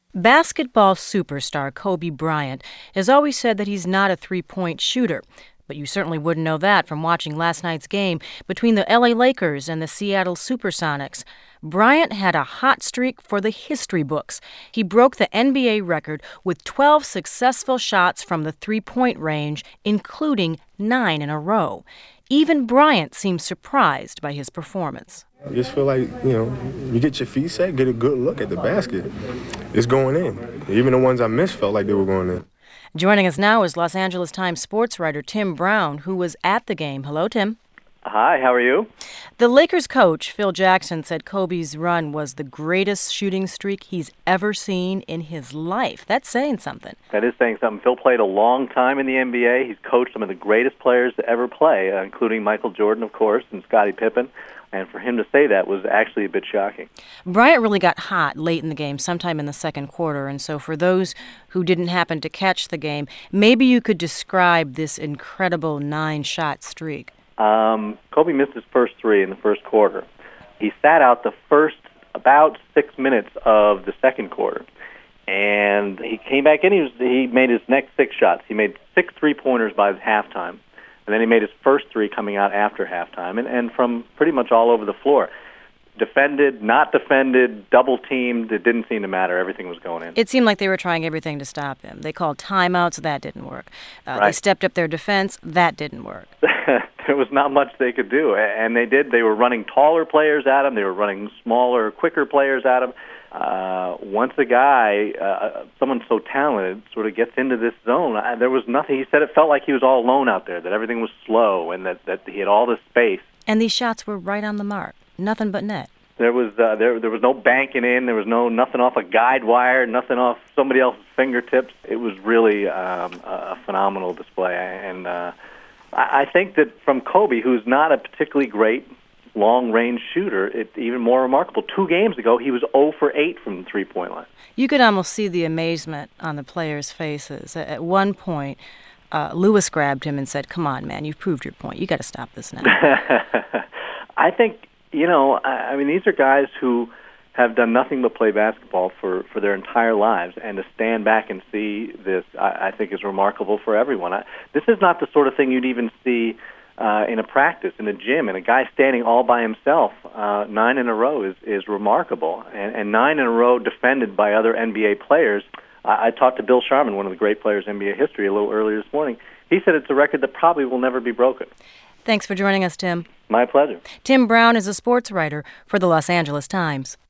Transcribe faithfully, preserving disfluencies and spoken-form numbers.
Basketball superstar Kobe Bryant has always said that he's not a three-point shooter. But you certainly wouldn't know that from watching last night's game between the L A Lakers and the Seattle Supersonics. Bryant had a hot streak for the history books. He broke the N B A record with twelve successful shots from the three-point range, including nine in a row. Even Bryant seemed surprised by his performance. I just feel like, you know, you get your feet set, get a good look at the basket. It's going in. Even the ones I missed felt like they were going in. Joining us now is Los Angeles Times sports writer Tim Brown, who was at the game. Hello, Tim. Hi, how are you? The Lakers coach, Phil Jackson, said Kobe's run was the greatest shooting streak he's ever seen in his life. That's saying something. That is saying something. Phil played a long time in the N B A. He's coached some of the greatest players to ever play, uh, including Michael Jordan, of course, and Scottie Pippen. And for him to say that was actually a bit shocking. Bryant really got hot late in the game, sometime in the second quarter. And so for those who didn't happen to catch the game, maybe you could describe this incredible nine-shot streak. Um, Kobe missed his first three in the first quarter. He sat out the first about six minutes of the second quarter. And he came back in. He, was, he made his next six shots. He made six three-pointers by halftime. And then he made his first three coming out after halftime, and, and from pretty much all over the floor. Defended, not defended, double-teamed, it didn't seem to matter. Everything was going in. It seemed like they were trying everything to stop him. They called timeouts, that didn't work. Uh, right. They stepped up their defense, that didn't work. There was not much they could do, and they did. They were running taller players at him. They were running smaller, quicker players at him. Uh, once a guy, uh, someone so talented, sort of gets into this zone, I, there was nothing. He said it felt like he was all alone out there, that everything was slow and that, that he had all this space. And these shots were right on the mark. Nothing but net. There was uh, there there was no banking in. There was no nothing off a guide wire, nothing off somebody else's fingertips. It was really um, a phenomenal display. And uh, I, I think that from Kobe, who's not a particularly great long-range shooter, it's even more remarkable. Two games ago, he was zero for eight from the three-point line. You could almost see the amazement on the players' faces. At one point, uh, Lewis grabbed him and said, "Come on, man, you've proved your point. You got to stop this now." I think, you know, I, I mean, these are guys who have done nothing but play basketball for, for their entire lives, and to stand back and see this, I, I think, is remarkable for everyone. I, this is not the sort of thing you'd even see Uh, in a practice, in a gym, and a guy standing all by himself, uh, nine in a row is, is remarkable. And, and nine in a row defended by other N B A players. I, I talked to Bill Sharman, one of the great players in N B A history, a little earlier this morning. He said it's a record that probably will never be broken. Thanks for joining us, Tim. My pleasure. Tim Brown is a sports writer for the Los Angeles Times.